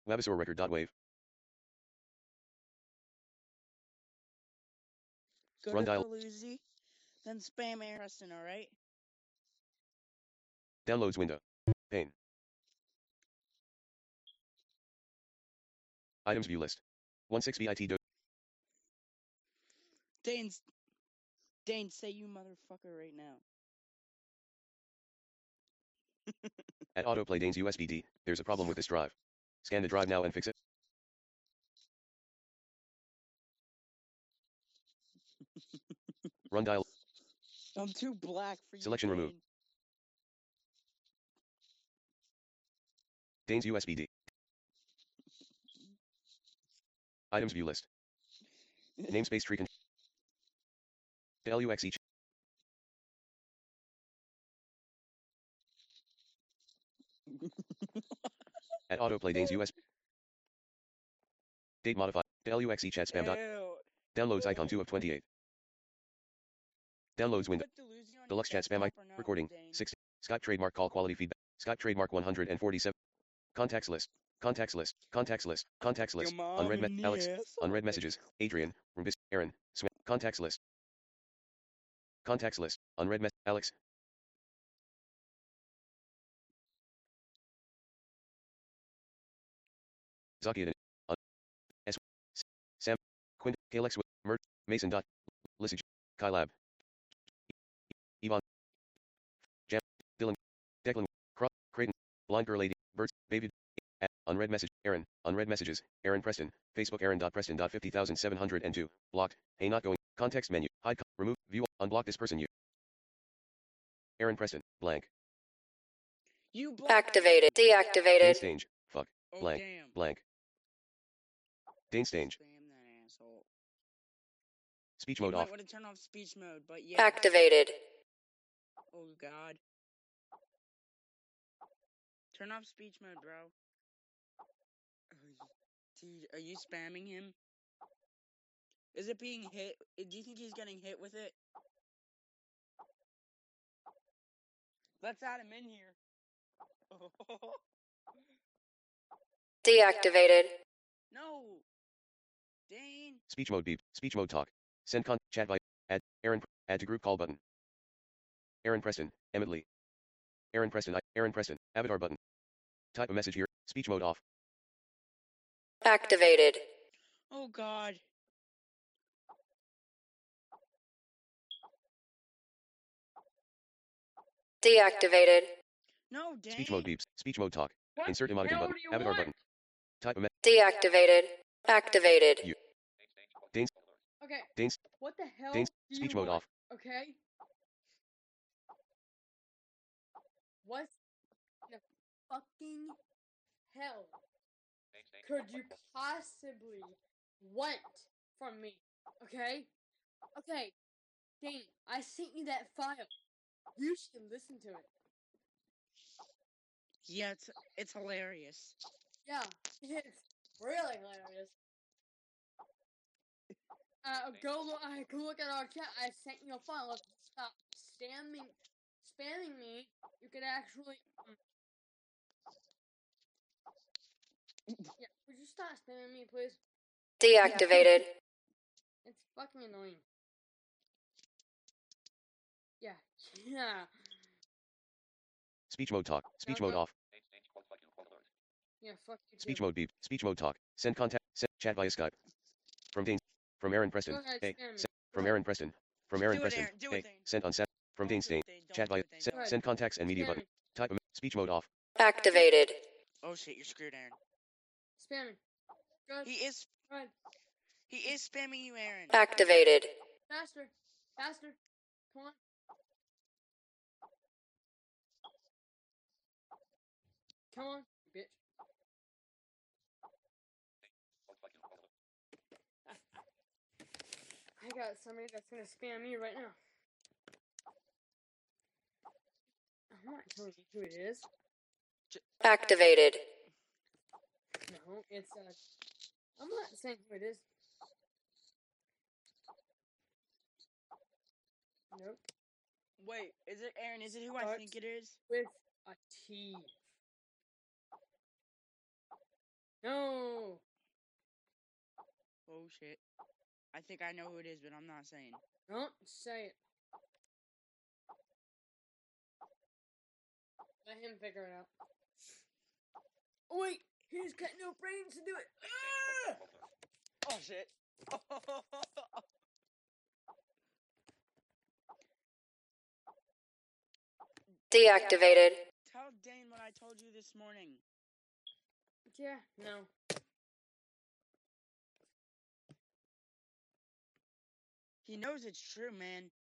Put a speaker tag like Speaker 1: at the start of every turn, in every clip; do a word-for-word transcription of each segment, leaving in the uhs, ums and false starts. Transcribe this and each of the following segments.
Speaker 1: Wabasaur record. Wave.
Speaker 2: Go
Speaker 1: Run
Speaker 2: to
Speaker 1: dial.
Speaker 2: Dalhousie, then spam Aaron Preston, alright?
Speaker 1: Downloads window. Pane. Items view list. one six bit do.
Speaker 2: Dane, Dane, say you motherfucker right now.
Speaker 1: At autoplay Dane's U S B D, there's a problem with this drive. Scan the drive now and fix it. Run dial.
Speaker 2: I'm too black for you.
Speaker 1: Selection
Speaker 2: Dane.
Speaker 1: removed. Dane's U S B D. Items view list. Namespace tree. L U X E. At autoplay Dane's U S B. Date modified. L U X E chat spam. Dot. Downloads icon two of twenty-eight. Downloads window. Deluxe chat spam icon.
Speaker 2: No,
Speaker 1: Recording.
Speaker 2: Dane.
Speaker 1: sixty. Skype trademark call quality feedback. Skype trademark one hundred forty-seven. Contacts list. Contacts list. Contacts list. Contacts list. Unread me- Alex. Unread messages. Adrian. Rumbis. Aaron. Smith. Contacts list. Contacts list. Unread mess. Alex. Zakiadin. Un- S. Sam. Quint. Kalex. Mert. Mason. Dot. Lissage. Kylab. Yvonne. Jam. Dylan. Declan. Cross. Creighton. Blind girl lady. Birds. Baby. At, unread message. Aaron. Unread messages. Aaron Preston. Facebook. Aaron.Preston. fifty thousand seven hundred two. Blocked. Hey, not going. Context menu. Hide. Con- remove. View. Unblock this person. You. Aaron Preston. Blank.
Speaker 2: You blocked
Speaker 3: Activated.
Speaker 1: Dane
Speaker 3: Deactivated.
Speaker 1: Stange. Fuck.
Speaker 2: Oh,
Speaker 1: Blank.
Speaker 2: damn.
Speaker 1: Blank. Dane Stange.
Speaker 2: Spam that asshole.
Speaker 1: Speech
Speaker 2: You
Speaker 1: mode
Speaker 2: might
Speaker 1: off.
Speaker 2: want to turn off speech mode, but yeah.
Speaker 3: Activated.
Speaker 2: Oh, God. Turn off speech mode, bro. Dude, are you spamming him? Is it being hit? Do you think he's getting hit with it? Let's add him in here.
Speaker 3: Deactivated.
Speaker 2: No. Dane.
Speaker 1: Speech mode beep. Speech mode talk. Send con. Chat by. Add. Aaron. Add to group call button. Aaron Preston. Emmett Lee. Aaron Preston. I, Aaron Preston. Avatar button. Type a message here. Speech mode off.
Speaker 3: Activated.
Speaker 2: Oh, God.
Speaker 3: Deactivated.
Speaker 2: No, Dane.
Speaker 1: Speech mode beeps. Speech mode talk.
Speaker 4: What
Speaker 1: Insert emoticon
Speaker 4: hell
Speaker 1: button.
Speaker 4: do you
Speaker 1: Avatar
Speaker 4: want?
Speaker 1: button. Type a message.
Speaker 3: Deactivated. Activated.
Speaker 1: You. Dane's.
Speaker 4: Okay.
Speaker 1: Dane's.
Speaker 4: What the hell
Speaker 1: Dane's.
Speaker 4: do
Speaker 1: Speech
Speaker 4: you
Speaker 1: mode
Speaker 4: want?
Speaker 1: off.
Speaker 4: Okay. What the fucking hell could you possibly want from me? Okay. Okay. Dane, I sent you that file. You should listen to it.
Speaker 2: Yeah, it's, it's hilarious.
Speaker 4: Yeah, it's really hilarious. Uh, go look. Uh, go look at our chat. I sent you a file. If you stop spamming, spamming me, you could actually. Um, yeah, would you stop spamming me, please?
Speaker 3: Deactivated.
Speaker 4: It's fucking annoying. Yeah, yeah,
Speaker 1: Speech mode talk. Speech
Speaker 4: No,
Speaker 1: mode
Speaker 4: no.
Speaker 1: off.
Speaker 4: yeah. Fuck you too.
Speaker 1: Speech mode beep. Speech mode talk. Send contact. Send chat via Skype. From Dane. From Aaron Preston.
Speaker 4: Go ahead,
Speaker 1: Hey.
Speaker 4: spam me.
Speaker 1: Se-
Speaker 4: Go
Speaker 1: from
Speaker 4: ahead.
Speaker 1: Aaron Preston. From Aaron
Speaker 2: Do it,
Speaker 1: Preston.
Speaker 2: Aaron. Do it,
Speaker 1: Hey.
Speaker 2: Dane.
Speaker 1: Sent on set. From
Speaker 2: Don't
Speaker 1: Dane
Speaker 2: do
Speaker 1: Stain.
Speaker 2: it, Dane. Don't
Speaker 1: Chat
Speaker 2: do
Speaker 1: via.
Speaker 2: it, Dane.
Speaker 1: Se-
Speaker 2: Don't do
Speaker 1: send
Speaker 2: it.
Speaker 1: contacts and media
Speaker 4: Spam
Speaker 1: button.
Speaker 4: me.
Speaker 1: Type a me- speech mode off.
Speaker 3: Activated.
Speaker 2: Oh, shit, you're screwed, Aaron.
Speaker 4: Spam me. Go ahead.
Speaker 2: He is,
Speaker 4: Go ahead.
Speaker 2: he is spamming you, Aaron.
Speaker 3: Activated.
Speaker 4: Faster. Faster. Come on. Come on, bitch. I got somebody that's gonna spam me right now. I'm not telling you who it is.
Speaker 3: Activated.
Speaker 4: No, it's uh. I'm not saying who it is. Nope.
Speaker 2: Wait, is it Aaron? Is it who I
Speaker 4: Starts
Speaker 2: think it is?
Speaker 4: with a T. No.
Speaker 2: Oh shit. I think I know who it is, but I'm not saying.
Speaker 4: Don't say it. Let him figure it out. Oh, wait, he's got no brains to do it. Ah!
Speaker 2: Oh shit.
Speaker 3: Deactivated.
Speaker 2: Tell Dane what I told you this morning.
Speaker 4: Yeah, no.
Speaker 2: He knows it's true, man.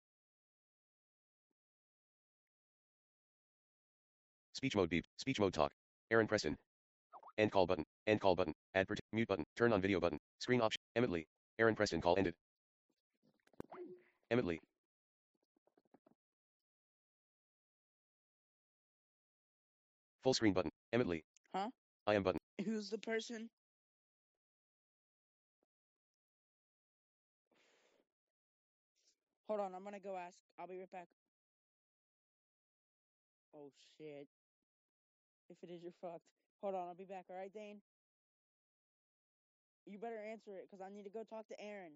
Speaker 1: Speech mode beep. Speech mode talk. Aaron Preston. End call button. End call button. Add part- mute button. Turn on video button. Screen option. Emmett Lee. Aaron Preston call ended. Emmett Lee. Full screen button. Emmett Lee.
Speaker 2: Huh?
Speaker 1: I am button.
Speaker 2: Who's the person? Hold on, I'm gonna go ask. I'll be right back. Oh shit. If it is, you're fucked. Hold on, I'll be back, alright, Dane? You better answer it, because I need to go talk to Aaron.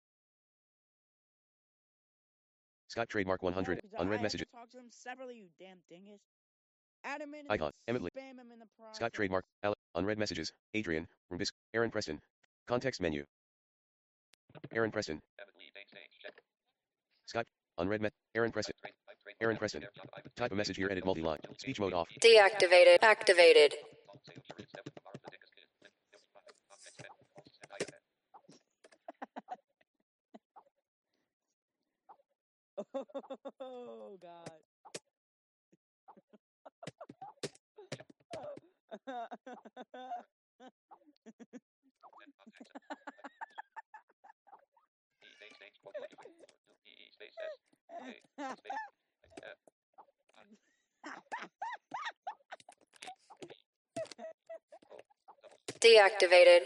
Speaker 1: Scott trademark one hundred.
Speaker 2: No, 'cause
Speaker 1: Unread
Speaker 2: I
Speaker 1: messages.
Speaker 2: have to talk to him separately, you damn dingus. Add him in and
Speaker 1: Icon. Emmett Lee.
Speaker 2: spam him in the process.
Speaker 1: Scott trademark. Alec. Unread messages. Adrian. Rumbis. Aaron Preston. Context menu. Aaron Preston. Scott. Unread me. Aaron Preston. Aaron Preston. Type a message here. Edit multi-line. Speech mode off.
Speaker 3: Deactivated. Activated.
Speaker 2: Oh god.
Speaker 3: Deactivated.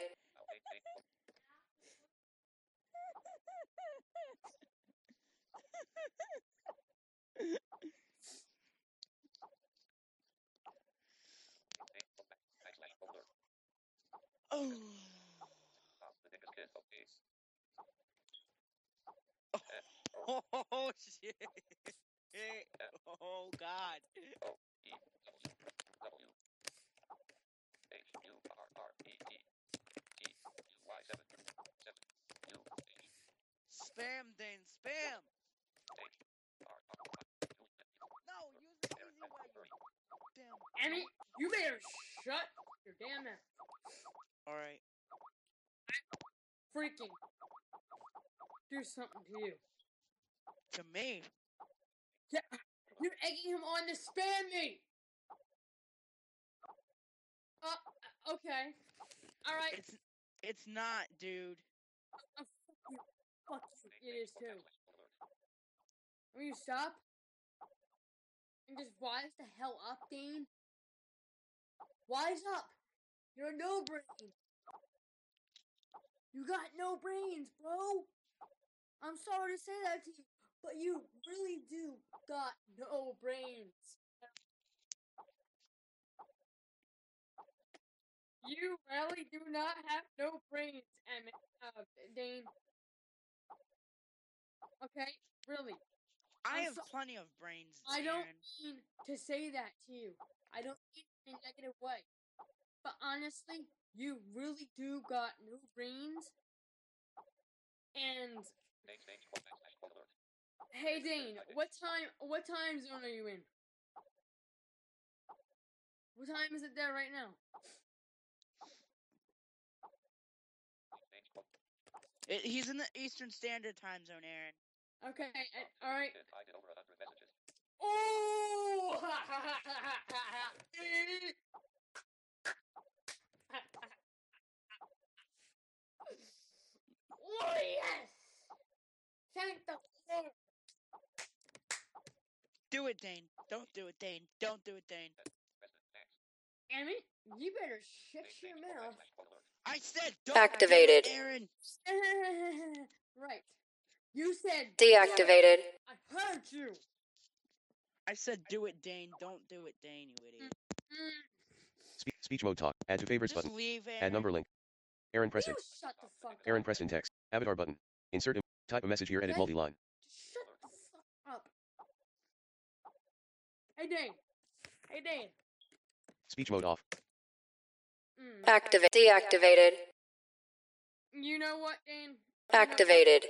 Speaker 2: Oh. Oh shit. Oh god. Spam, Dane, spam. No, use the easy way, you damn.
Speaker 4: Emmy, you better shut your damn mouth.
Speaker 2: Alright.
Speaker 4: Freaking do something to you.
Speaker 2: To me.
Speaker 4: Yeah, you're egging him on to spam me. Uh, okay. All right.
Speaker 2: It's it's not, dude.
Speaker 4: Uh, fuck you. Fuck you. It is too. Will you stop? And just wise the hell up, Dane. Wise up. You're no brain. You got no brains, bro. I'm sorry to say that to you, but you really do got no brains. You really do not have no brains, Emmett, uh, Dane. Okay, really.
Speaker 2: I
Speaker 4: I'm
Speaker 2: have
Speaker 4: so-
Speaker 2: plenty of brains,
Speaker 4: I don't
Speaker 2: Aaron.
Speaker 4: mean to say that to you. I don't mean it in a negative way. But honestly, you really do got no brains. And hey, Dane, what time? What time zone are you in? What time is it there right now?
Speaker 2: It, he's in the Eastern Standard Time Zone, Aaron.
Speaker 4: Okay, uh, all right. Oh! Oh yes! Thank the Lord.
Speaker 2: Do it, Dane. Don't do it, Dane. Don't do it, Dane.
Speaker 4: Emmett, you better shut your mouth.
Speaker 2: I said don't
Speaker 3: Activated.
Speaker 2: do it, Aaron.
Speaker 4: Right. You said
Speaker 3: Deactivated.
Speaker 4: I heard you.
Speaker 2: I said do it, Dane. Don't do it, Dane, you idiot.
Speaker 4: Mm.
Speaker 1: Speech. Speech mode talk. Add to favorites
Speaker 2: Just
Speaker 1: button.
Speaker 2: leave it.
Speaker 1: Add number link. Aaron Preston.
Speaker 4: You shut the fuck
Speaker 1: Aaron
Speaker 4: up.
Speaker 1: Preston text. Avatar button. Insert. Im- type a message here. Edit
Speaker 4: Okay.
Speaker 1: multi-line.
Speaker 4: Just shut the fuck up. Hey, Dane. Hey, Dane.
Speaker 1: Speech mode off.
Speaker 4: Mm.
Speaker 3: Activate. Deactivated.
Speaker 4: You know what, Dane?
Speaker 3: Activated.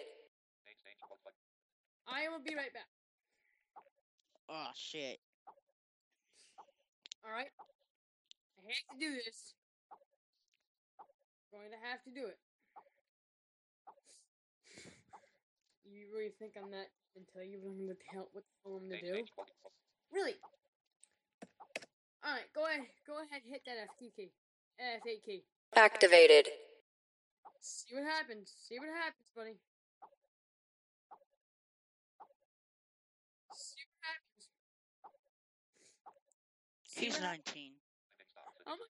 Speaker 4: I will be right back.
Speaker 2: Oh shit.
Speaker 4: Alright? I hate to do this. Going to have to do it. You really think I'm that until you learn what the hell what the hell I'm to do? Really? Alright, go ahead go ahead hit that F T key. F eight key.
Speaker 3: Activated.
Speaker 4: See what happens. See what happens, buddy. See what happens. See
Speaker 2: He's
Speaker 4: what hap-
Speaker 2: nineteen.
Speaker 4: Oh my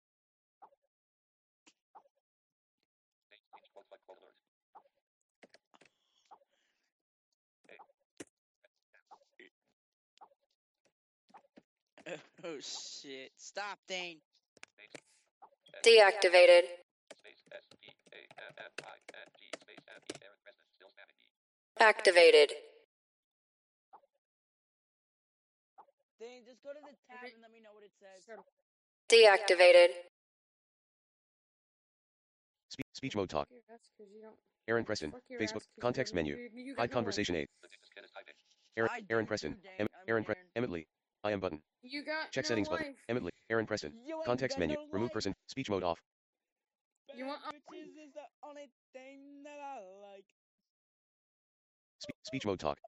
Speaker 2: Oh shit. Stop, Dane.
Speaker 3: Deactivated. Activated.
Speaker 2: Dane, just go to the tab
Speaker 4: Okay.
Speaker 2: and let me know what it says.
Speaker 4: Shut up.
Speaker 3: Deactivated.
Speaker 1: Spe- speech mode talk.
Speaker 4: Fuck your ass 'cause you don't-
Speaker 1: Aaron Preston.
Speaker 4: fuck your
Speaker 1: Facebook.
Speaker 4: ass 'cause you
Speaker 1: Context
Speaker 4: don't-
Speaker 1: menu.
Speaker 4: you- you got
Speaker 1: Hide
Speaker 4: no
Speaker 1: conversation
Speaker 4: life.
Speaker 1: eight. Aaron,
Speaker 2: I
Speaker 1: Aaron
Speaker 2: do
Speaker 1: Preston.
Speaker 2: too, Dane.
Speaker 1: Em-
Speaker 2: I'm
Speaker 1: Aaron Pre-
Speaker 2: Aaron.
Speaker 1: Emmett Lee. I am button.
Speaker 4: You got
Speaker 1: Check
Speaker 4: no
Speaker 1: settings
Speaker 4: life.
Speaker 1: button. Emmett Lee. Aaron Preston.
Speaker 2: You ain't
Speaker 1: Context
Speaker 2: got
Speaker 1: menu.
Speaker 2: no
Speaker 1: Remove
Speaker 2: life.
Speaker 1: person. Speech mode off.
Speaker 4: You want-
Speaker 2: Bad bitches is the only thing that I like.
Speaker 1: Spe- speech mode talk.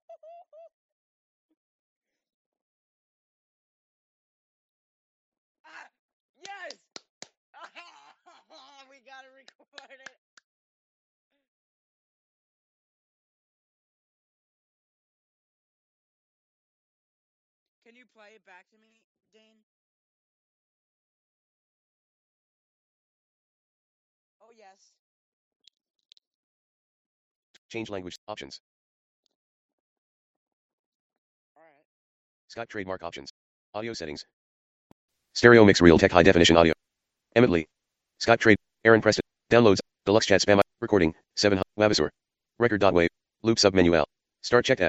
Speaker 2: Ah, yes! We gotta record it. Can you play it back to me, Dane? Oh, yes.
Speaker 1: Change language. Options.
Speaker 2: Alright.
Speaker 1: Skype trademark options. Audio settings. Stereo mix Realtek high definition audio. Emmett Lee. Skype trade. Aaron Preston. Downloads. Deluxe chat spam. Recording. seven. Webisor. Record.wave. Loop sub menu L. Start checked as.